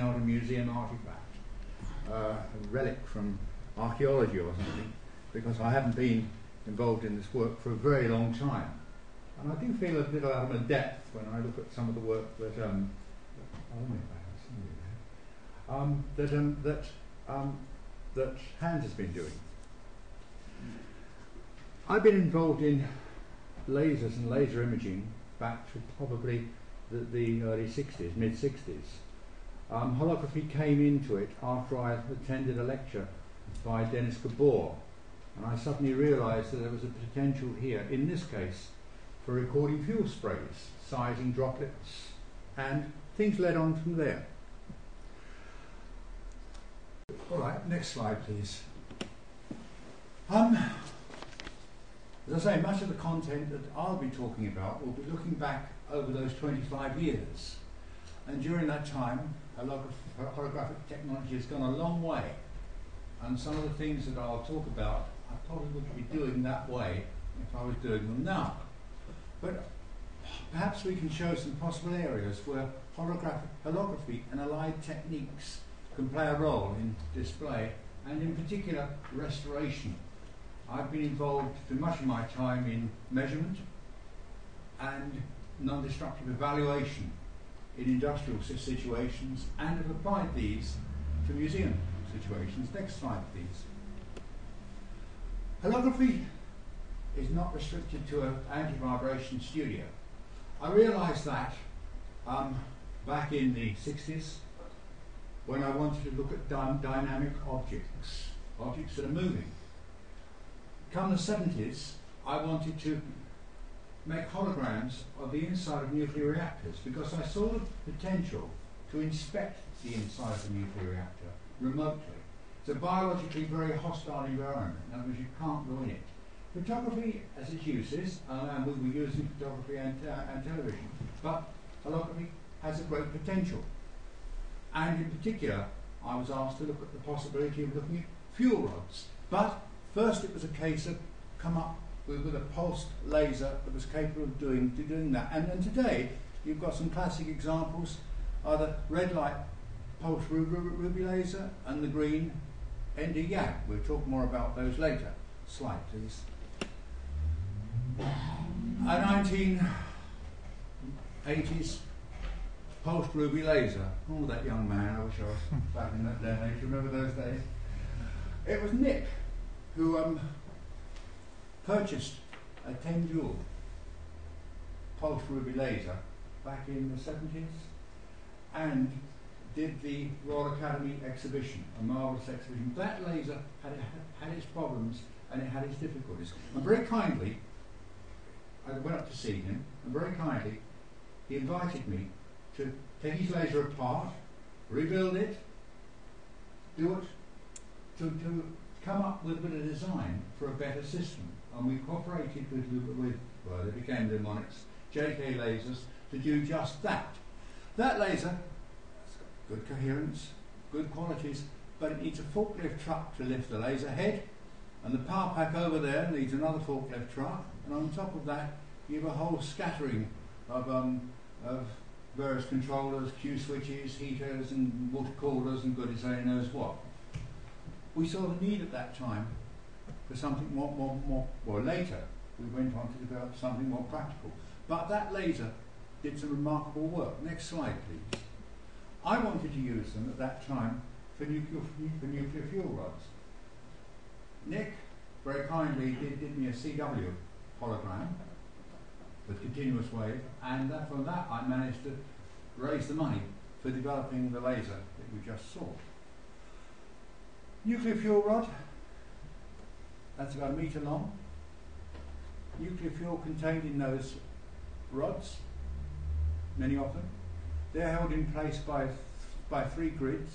out a museum artifact, a relic from archaeology or something, because I haven't been involved in this work for a very long time. And I do feel a little out of depth when I look at some of the work that that Hans has been doing. I've been involved in lasers and laser imaging back to probably the early 60s, mid-60s. Holography came into it after I attended a lecture by Dennis Gabor, and I suddenly realised that there was a potential here, in this case, for recording fuel sprays, sizing droplets, and things led on from there. All right, next slide, please. As I say, much of the content that I'll be talking about will be looking back over those 25 years. And during that time, holographic technology has gone a long way. And some of the things that I'll talk about, I probably wouldn't be doing that way if I was doing them now. But perhaps we can show some possible areas where holography and allied techniques can play a role in display, and in particular restoration. I've been involved for much of my time in measurement and non-destructive evaluation in industrial situations, and have applied these to museum situations. Next slide, please. Holography is not restricted to an anti-vibration studio. I realised that back in the 60s, when I wanted to look at dynamic objects that are moving. Come the 70s, I wanted to make holograms of the inside of nuclear reactors because I saw the potential to inspect the inside of the nuclear reactor remotely. It's a biologically very hostile environment, in other words, you can't go in it. Photography has its uses, and we were using photography and television, but holography has a great potential. And in particular, I was asked to look at the possibility of looking at fuel rods. But first it was a case of come up with a pulsed laser that was capable of doing that. And then today, you've got some classic examples, are the red light pulsed ruby laser and the green ND-YAG. We'll talk more about those later. Slide, please. A 1980s pulsed ruby laser. Oh, that young man, I wish I was back in that day and age. Remember those days? It was Nick who purchased a 10-joule pulsed ruby laser back in the 70s and did the Royal Academy exhibition, a marvellous exhibition. That laser had its problems and it had its difficulties. And very kindly, I went up to see him, and very kindly, he invited me to take his laser apart, rebuild it, do it, to come up with a design for a better system. And we cooperated with well, they became Lumonics, JK lasers, to do just that. That laser has got good coherence, good qualities, but it needs a forklift truck to lift the laser head, and the power pack over there needs another forklift truck, and on top of that you have a whole scattering of various controllers, Q switches, heaters and water coolers and goodness only knows what. We saw the need at that time for something more later we went on to develop something more practical. But that laser did some remarkable work. Next slide, please. I wanted to use them at that time for nuclear fuel rods. Nick very kindly did me a CW hologram with continuous wave, and from that I managed to raise the money for developing the laser that you just saw. Nuclear fuel rod, that's about a metre long. Nuclear fuel contained in those rods, many of them. They're held in place by 3 grids.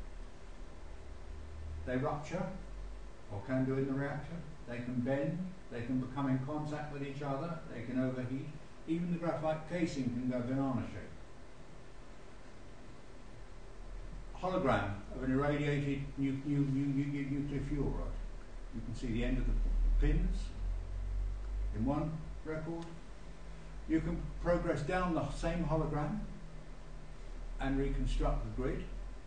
They rupture, or can do in the reactor. They can bend, they can become in contact with each other, they can overheat. Even the graphite casing can go banana shaped. Hologram of an irradiated nuclear fuel rod. You can see the end of the pins in one record. You can progress down the same hologram and reconstruct the grid.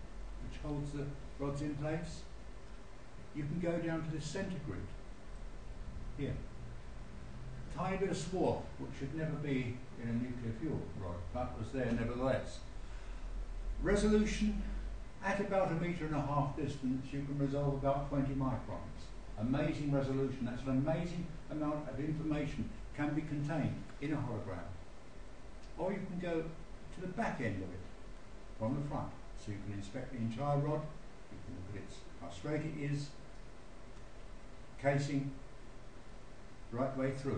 which holds the rods in place. You can go down to the centre grid, here. Tiny bit of swarf, which should never be in a nuclear fuel rod, but was there nevertheless. Resolution, at about 1.5 meters distance, you can resolve about 20 microns. Amazing resolution. That's an amazing amount of information can be contained in a hologram. Or you can go to the back end of it, from the front. So you can inspect the entire rod, you can look at how straight it is, casing, right the way through.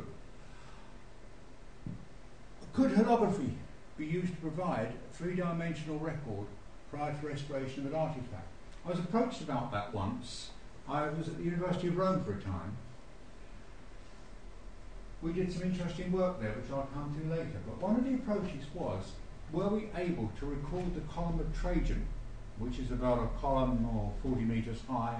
Could holography be used to provide a three-dimensional record prior to restoration of an artifact? I was approached about that once. I was at the University of Rome for a time. We did some interesting work there, which I'll come to later. But one of the approaches was, were we able to record the column of Trajan, which is about a column or 40 meters high,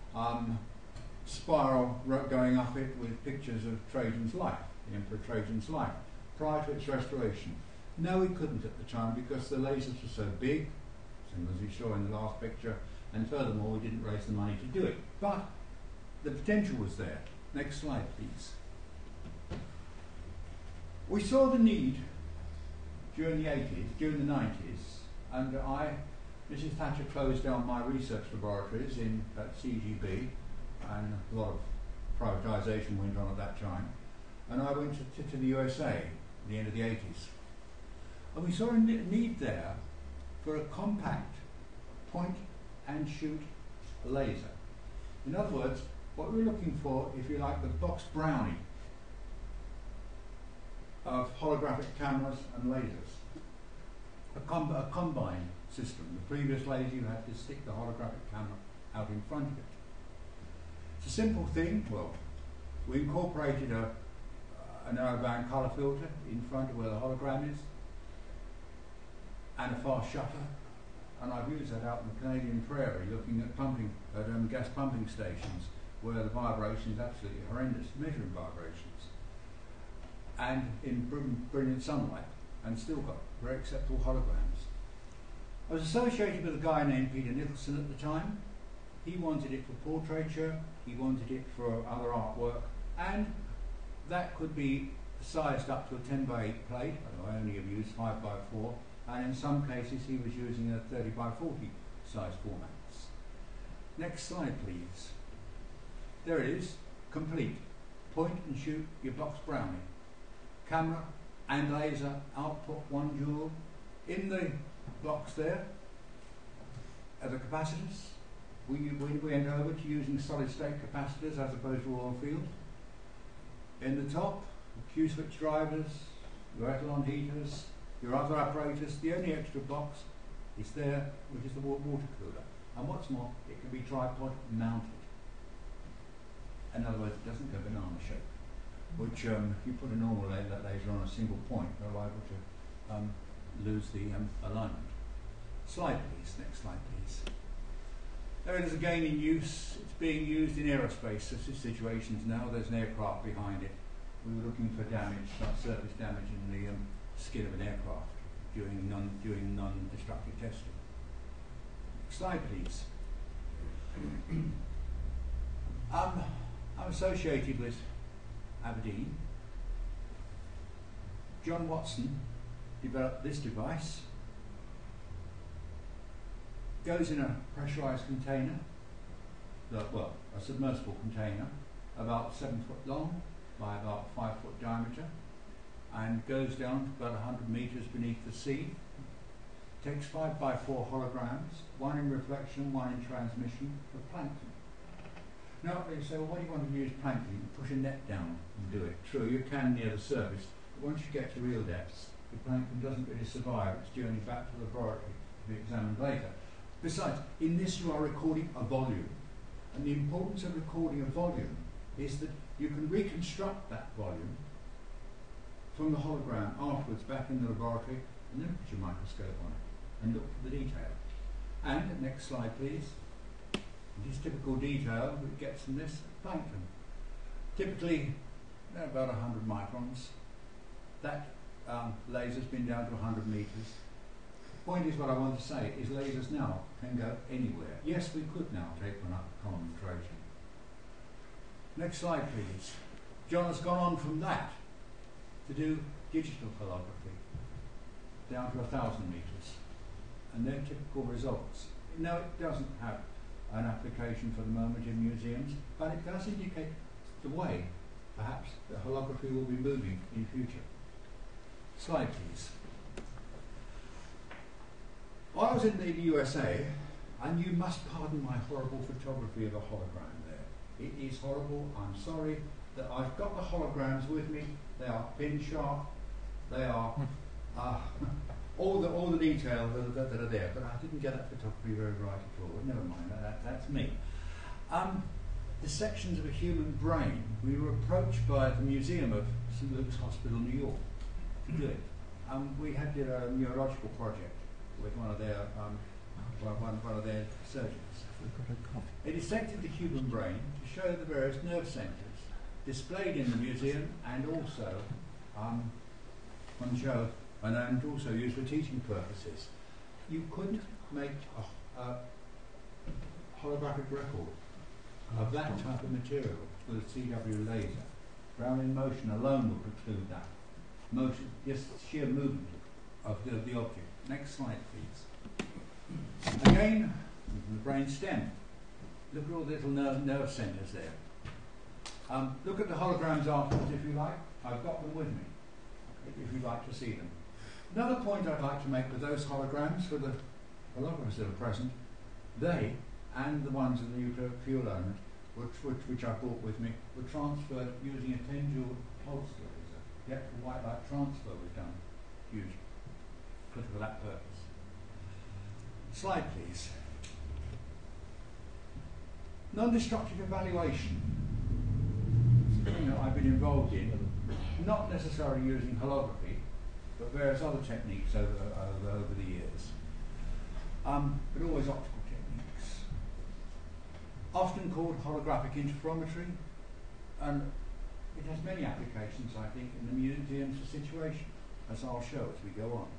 spiral going up it with pictures of Trajan's life, the Emperor Trajan's life, prior to its restoration? No, we couldn't at the time because the lasers were so big, same as we saw in the last picture, and furthermore we didn't raise the money to do it. But the potential was there. Next slide, please. We saw the need during the 80s, during the 90s, and Mrs. Thatcher closed down my research laboratories at CGB, and a lot of privatisation went on at that time, and I went to the USA at the end of the 80s. And we saw a need there for a compact point and shoot laser. In other words, what we're looking for, if you like, the box brownie of holographic cameras and lasers. A combined system. The previous laser you had to stick the holographic camera out in front of it. It's a simple thing. Well, we incorporated a narrowband colour filter in front of where the hologram is, and a fast shutter, and I've used that out in the Canadian Prairie looking at gas pumping stations where the vibration is absolutely horrendous, measuring vibrations, and in brilliant sunlight, and still got very acceptable holograms. I was associated with a guy named Peter Nicholson at the time. He wanted it for portraiture, he wanted it for other artwork, and that could be sized up to a 10 by 8 plate, although I only have used 5 by 4, and in some cases he was using a 30 by 40 size formats. Next slide, please. There it is, complete. Point and shoot your box brownie. Camera and laser output 1 joule. In the box there are the capacitors. We went over to using solid state capacitors as opposed to oil field. In the top, the Q-switch drivers, your Ethelon heaters, your other apparatus. The only extra box is there, which is the water cooler. And what's more, it can be tripod mounted. In other words, it doesn't go banana shape, which if you put a normal laser on a single point, you're liable to lose the alignment. Slide please, next slide please. There it is again in use. It's being used in aerospace situations now. There's an aircraft behind it. We were looking for damage, surface damage in the skin of an aircraft during non-destructive testing. Next slide please. I'm associated with Aberdeen. John Watson developed this device. Goes in a pressurized container, well, a submersible container, about 7 foot long by about 5 foot diameter, and goes down to about 100 meters beneath the sea. Takes 5 by 4 holograms, one in reflection, one in transmission, for plankton. Now they say, well, why do you want to use plankton? You can push a net down and do it. True, you can near the surface, but once you get to real depths, the plankton doesn't really survive its journey back to the laboratory to be examined later. Besides, in this you are recording a volume, and the importance of recording a volume is that you can reconstruct that volume from the hologram afterwards back in the laboratory, and then put your microscope on it and look for the detail. And next slide please. This typical detail we get from this plankton. Typically they're about 100 microns. That laser's been down to 100 meters. point is, what I want to say is lasers now can go anywhere. Yes, we could now take one up concentration. Next slide, please. John has gone on from that to do digital holography down to 1,000 meters, and they're typical results. No, it doesn't have an application for the moment in museums, but it does indicate the way, perhaps, that holography will be moving in future. Slide, please. I was in the USA, and you must pardon my horrible photography of a hologram there. It is horrible. I'm sorry that I've got the holograms with me. They are pin sharp. They are all the details that are there. But I didn't get that photography very right at all. But never mind. That's me. The sections of a human brain. We were approached by the Museum of St. Luke's Hospital, New York, to do it. We did a neurological project with one of their surgeons. It dissected the human brain to show the various nerve centres displayed in the museum, and also on show and also used for teaching purposes. You couldn't make a holographic record of that type of material with a CW laser. Brownian motion alone would preclude that. Motion, just sheer movement of the object. Next slide, please. Again, the brain stem. Look at all the little nerve centres there. Look at the holograms afterwards, if you like. I've got them with me, if you'd like to see them. Another point I'd like to make with those holograms, for the holographers that are present, they and the ones in the nuclear fuel element, which I brought with me, were transferred using a 10-joule pulse laser. The actual white light transfer was done, used for that purpose. Slide, please. Non-destructive evaluation. Something that I've been involved in, not necessarily using holography, but various other techniques over the years. But always optical techniques. Often called holographic interferometry, and it has many applications, I think, in the museum's situation, as I'll show as we go on.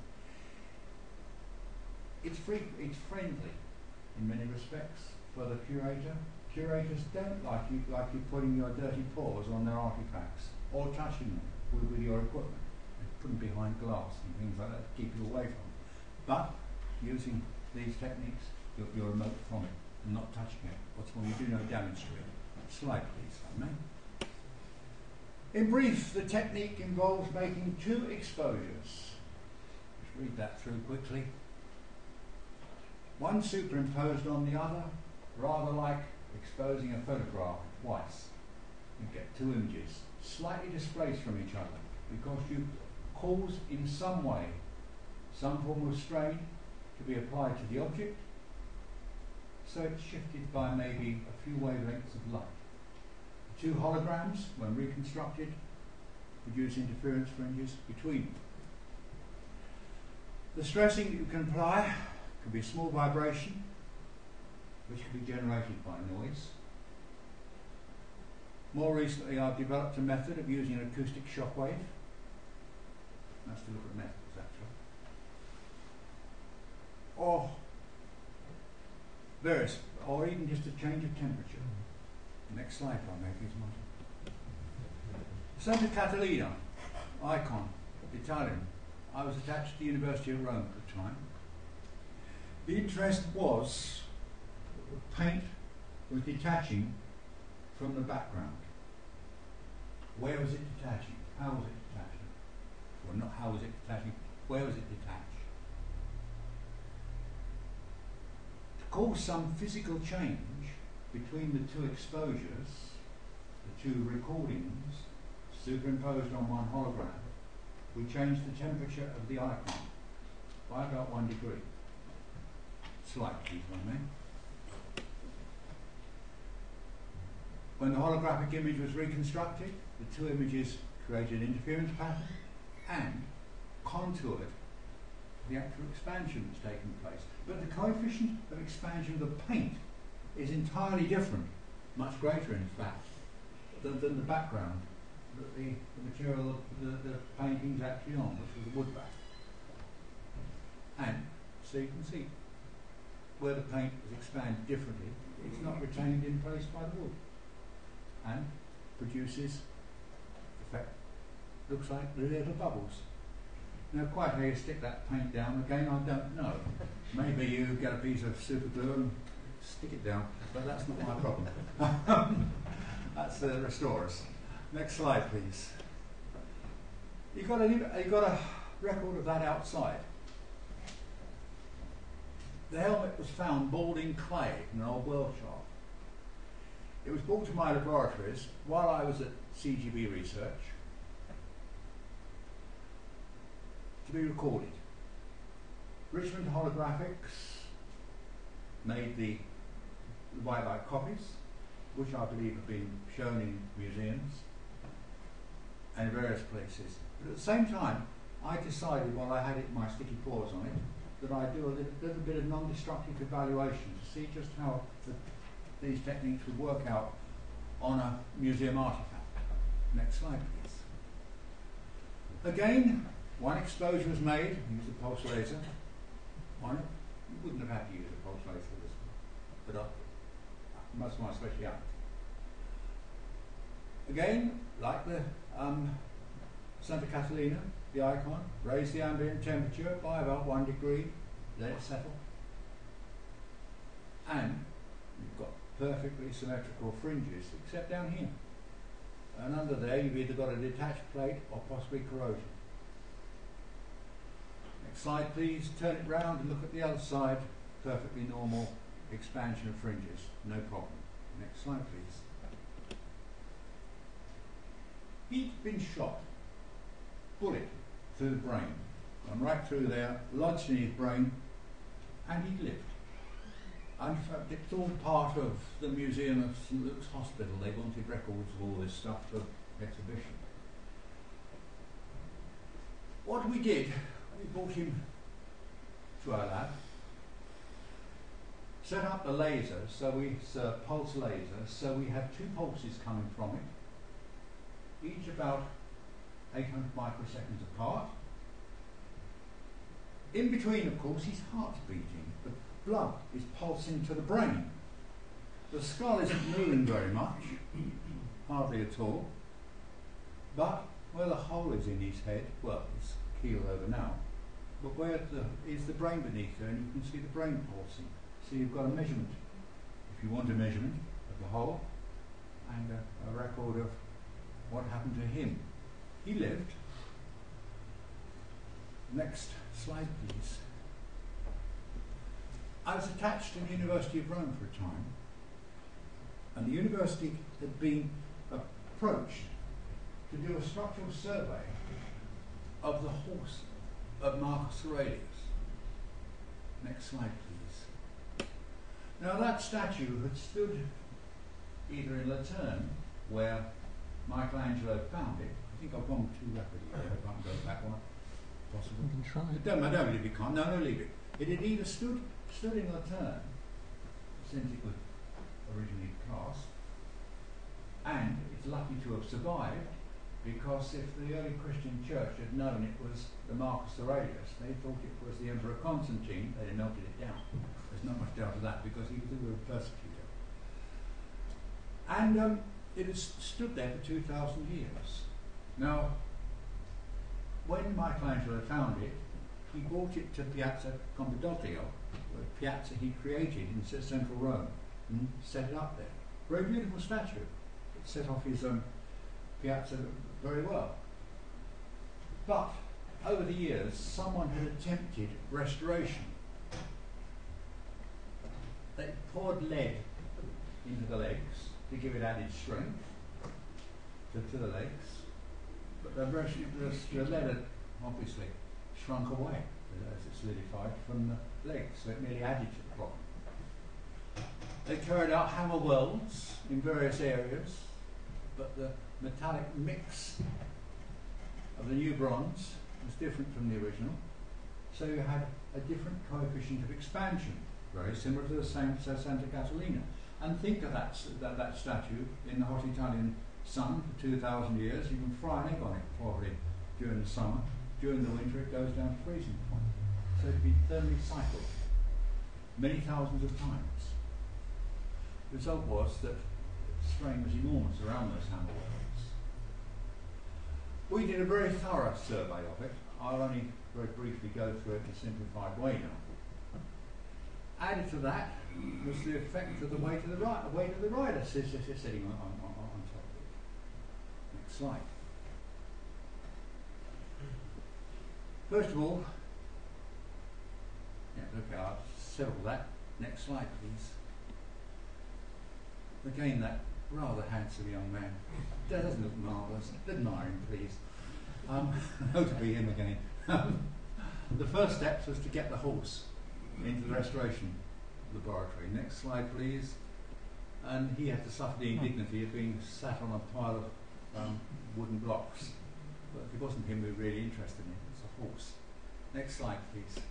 It's friendly in many respects for the curator. Curators don't like you putting your dirty paws on their artifacts or touching them with your equipment, put them behind glass and things like that to keep you away from it. But using these techniques, you're remote from it and not touching it. What's more, you do no damage to it. Slide, please, if I may. In brief, the technique involves making two exposures. Just read that through quickly. One superimposed on the other, rather like exposing a photograph twice. You get two images slightly displaced from each other because you cause in some way some form of strain to be applied to the object, so it's shifted by maybe a few wavelengths of light. The two holograms, when reconstructed, produce interference fringes between them. The stressing that you can apply could be a small vibration, which can be generated by noise. More recently, I've developed a method of using an acoustic shock wave. That's to look at methods, actually. Or various, or even just a change of temperature. Next slide, if I may, please, Martin. Santa Catalina, icon, Italian. I was attached to the University of Rome at the time. The interest was that the paint was detaching from the background. Where was it detaching? How was it detaching? Well, not how was it detaching, where was it detached? To cause some physical change between the two exposures, the two recordings, superimposed on one hologram, we changed the temperature of the icon by about 1 degree. Slide, please, if I may. When the holographic image was reconstructed, the two images created an interference pattern and contoured the actual expansion that's taken place. But the coefficient of expansion of the paint is entirely different, much greater in fact, than the background that the material the painting's actually on, which was a wood back. And So you can see where the paint is expanded differently, it's not retained in place by the wood, and produces effect. Looks like little bubbles. Now, quite how you stick that paint down, again, I don't know. Maybe you get a piece of super glue and stick it down, but that's not my problem. That's the restorers. Next slide, please. You've got a record of that outside. The helmet was found bald in clay in an old workshop. It was brought to my laboratories while I was at CGB Research to be recorded. Richmond Holographics made the white copies, which I believe have been shown in museums and in various places. But at the same time, I decided, while I had my sticky paws on it, that I'd do a little bit of non-destructive evaluation to see just how these techniques would work out on a museum artifact. Next slide, please. Again, one exposure was made, used a pulse laser on it. You wouldn't have had to use a pulse laser for this one, but most of my speciality. Again, like the Santa Catalina, the icon, raise the ambient temperature by about 1 degree, let it settle, and you've got perfectly symmetrical fringes, except down here. And under there you've either got a detached plate or possibly corrosion. Next slide, please. Turn it round and look at the other side. Perfectly normal expansion of fringes, no problem. Next slide, please. He'd been shot, bullet through the brain, gone right through there, lodged in his brain, and he'd lived. And in fact, it's all part of the Museum of St Luke's Hospital. They wanted records of all this stuff for exhibition. What we did, we brought him to our lab, set up the laser, so it's a pulse laser, so we have two pulses coming from it, each about 800 microseconds apart. In between, of course, his heart's beating. The blood is pulsing to the brain. The skull isn't moving very much, hardly at all. But where the hole is in his head, well, it's keeled over now, but where is the brain beneath there, and you can see the brain pulsing. So you've got a measurement, if you want a measurement of the hole, and a record of what happened to him. He lived. Next slide, please. I was attached to the University of Rome for a time, and the university had been approached to do a structural survey of the horse of Marcus Aurelius. Next slide, please. Now that statue had stood either in Laterno, where Michelangelo found it. I think I've gone too rapidly here, I can't go back one. Possible. You can try. I don't believe you can't. No, leave it. It had either stood in Laterno, since it was originally cast, and it's lucky to have survived, because if the early Christian church had known it was the Marcus Aurelius, they thought it was the Emperor Constantine, they'd have melted it down. There's not much doubt of that, because he was a real persecutor. And it has stood there for 2,000 years. Now, when Michelangelo found it, he brought it to Piazza Campidoglio, the piazza he created in central Rome, and set it up there. Very beautiful statue. It set off his piazza very well. But over the years, someone had attempted restoration. They poured lead into the legs to give it added strength to the legs, but the lead had obviously shrunk away as it solidified from the legs, so it merely added to the problem. They carried out hammer welds in various areas, but the metallic mix of the new bronze was different from the original, so you had a different coefficient of expansion, very similar to the Santa Catalina. And think of that statue in the hot Italian sun for 2,000 years. You can fry an egg on it probably during the summer. During the winter it goes down to freezing point. so it had been thermally cycled many thousands of times. The result was that the strain was enormous around those hammer welds. We did a very thorough survey of it. I'll only very briefly go through it in a simplified way now. Added to that was the effect of the weight of the rider sitting on top of it. Next slide. First of all, okay, I'll settle that. Next slide, please. Again, that rather handsome young man. That doesn't look marvellous. Admire him, please. Oh, to be him again. The first step was to get the horse into the restoration laboratory. Next slide, please. And he had to suffer the indignity of being sat on a pile of wooden blocks. But it wasn't him we were really interested in, it was a horse. Next slide, please.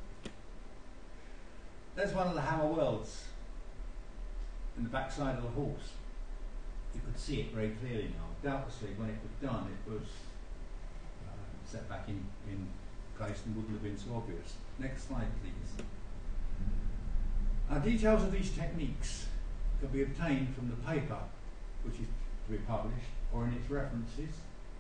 There's one of the hammer welds in the backside of the horse. You could see it very clearly now. Doubtlessly, when it was done, it was set back in place and wouldn't have been so obvious. Next slide, please. Details of these techniques can be obtained from the paper, which is to be published, or in its references,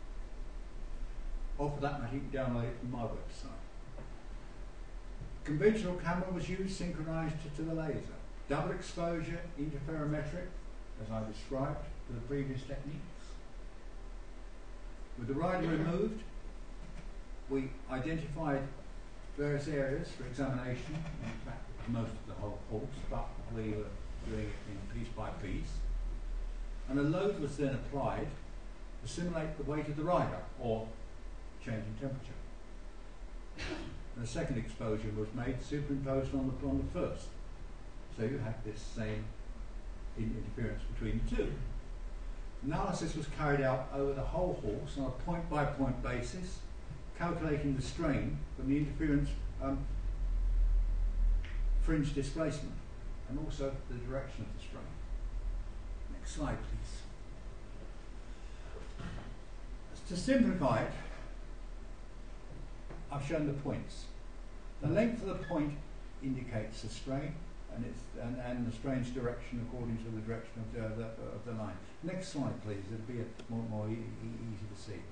or for that matter, you can download it from my website. Conventional camera was used synchronized to the laser. Double exposure, interferometric, as I described for the previous techniques. With the rider removed, we identified various areas for examination, in fact most of the whole horse, but we were doing it in piece by piece. And a load was then applied to simulate the weight of the rider, or change in temperature. And a second exposure was made, superimposed on the first. So you had this same interference between the two. Analysis was carried out over the whole horse on a point-by-point basis, calculating the strain from the interference fringe displacement, and also the direction of the strain. Next slide, please. To simplify it, I've shown the points. The length of the point indicates the strain, and the strain's direction according to the direction of the line. Next slide, please. It'll be more easy to see.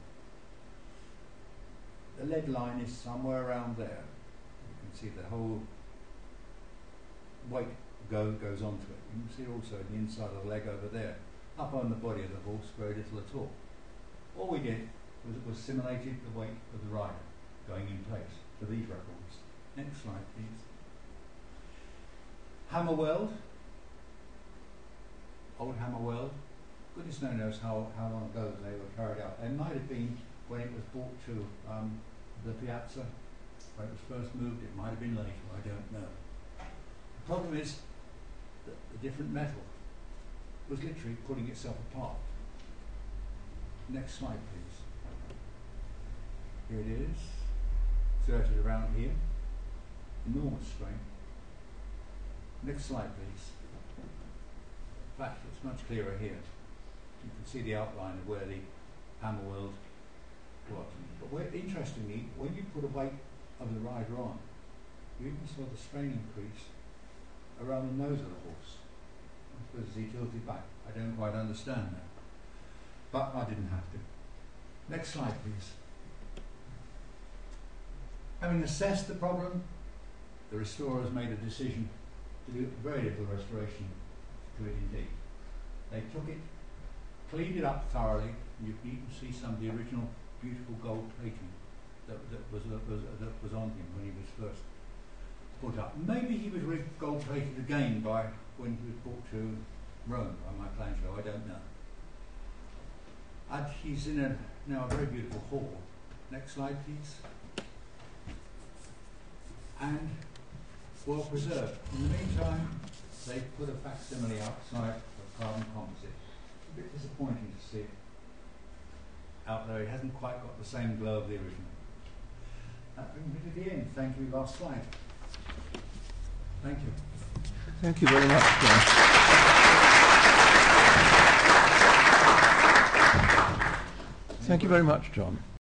The lead line is somewhere around there. You can see the whole weight goes onto it. You can see also the inside of the leg over there. Up on the body of the horse, very little at all. All we did was simulated the weight of the rider going in place for these records. Next slide, please. Hammer weld. Old hammer weld. Goodness knows how long ago they were carried out. They might have been when it was brought to the piazza, when it was first moved. It might have been later, I don't know. The problem is that the different metal was literally pulling itself apart. Next slide, please. Here it is, inserted around here. Enormous strain. Next slide, please. In fact, it's much clearer here. You can see the outline of where the hammer weld was. But interestingly, when you put a weight of the rider on, you even saw the strain increase around the nose of the horse. I suppose as he tilted back. I don't quite understand that. But I didn't have to. Next slide, please. Having assessed the problem, the restorers made a decision to do very little restoration to it indeed. They took it, cleaned it up thoroughly, and you can even see some of the original beautiful gold plating that was on him when he was first put up. Maybe he was gold plated again by when he was brought to Rome by Michelangelo, I don't know. And he's in now a very beautiful hall. Next slide, please. And well preserved. In the meantime, they put a facsimile outside of carbon composite. It's a bit disappointing to see it out there. It hasn't quite got the same glow of the original. That brings me to the end. Thank you. Last slide. Thank you. Thank you very much, John. Thank you very much, John.